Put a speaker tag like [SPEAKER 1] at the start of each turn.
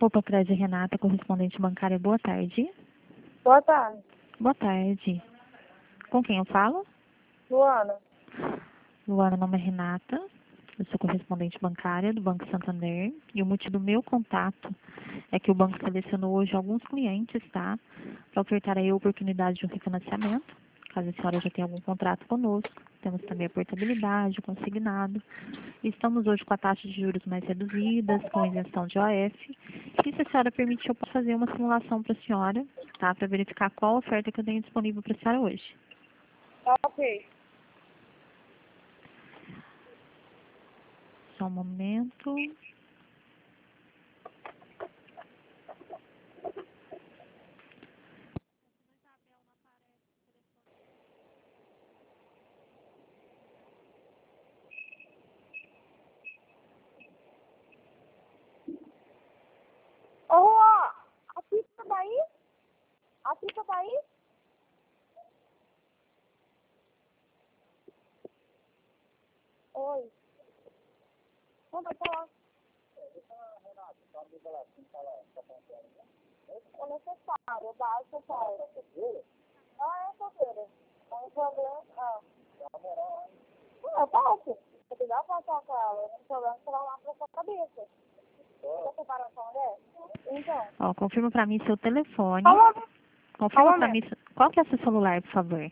[SPEAKER 1] Roupa Prede Renata, correspondente bancária, boa tarde.
[SPEAKER 2] Boa tarde.
[SPEAKER 1] Boa tarde. Com quem eu falo?
[SPEAKER 2] Luana.
[SPEAKER 1] Luana, meu nome é Renata. Eu sou correspondente bancária do Banco Santander. E o motivo do meu contato é que o banco selecionou hoje alguns clientes, tá? Para ofertar aí a oportunidade de um refinanciamento. Caso a senhora já tenha algum contrato conosco. Temos também a portabilidade, o consignado. Estamos hoje com a taxa de juros mais reduzidas, com isenção de OF. E se a senhora permitir, eu posso fazer uma simulação para a senhora, tá? Para verificar qual oferta que eu tenho disponível para a senhora hoje.
[SPEAKER 2] Ok.
[SPEAKER 1] Só um momento.
[SPEAKER 2] Ô, a pista tá aí? A pista tá aí? Oi. Não vai falar. É necessário, basta, cara. Ah, é solteira. Tem problema. Ah. É fácil. Você quiser passar com ela, não tem problema, você vai lá pra sua cabeça. Quer separação dessa? Então.
[SPEAKER 1] Ó, confirma para mim seu telefone.
[SPEAKER 2] Fala.
[SPEAKER 1] Confirma
[SPEAKER 2] Fala
[SPEAKER 1] para mim
[SPEAKER 2] mesmo.
[SPEAKER 1] qual que é seu celular, por favor.